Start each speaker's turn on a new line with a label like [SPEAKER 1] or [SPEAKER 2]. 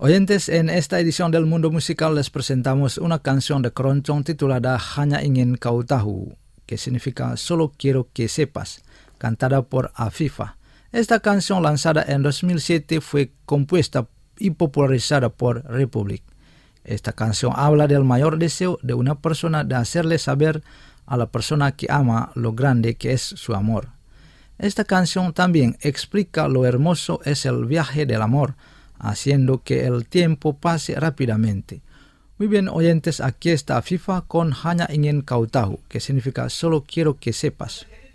[SPEAKER 1] Oyentes, en esta edición del Mundo Musical les presentamos una canción de Keroncong titulada Hanya Ingin Kau Tahu, que significa Solo Quiero Que Sepas, cantada por Afifa. Esta canción, lanzada en 2007, fue compuesta y popularizada por Republic. Esta canción habla del mayor deseo de una persona de hacerle saber a la persona que ama lo grande que es su amor. Esta canción también explica lo hermoso es el viaje del amor, haciendo que el tiempo pase rápidamente. Muy bien, oyentes, aquí está Afifa con Hanya Ingin Kau Tahu, que significa Solo Quiero Que Sepas.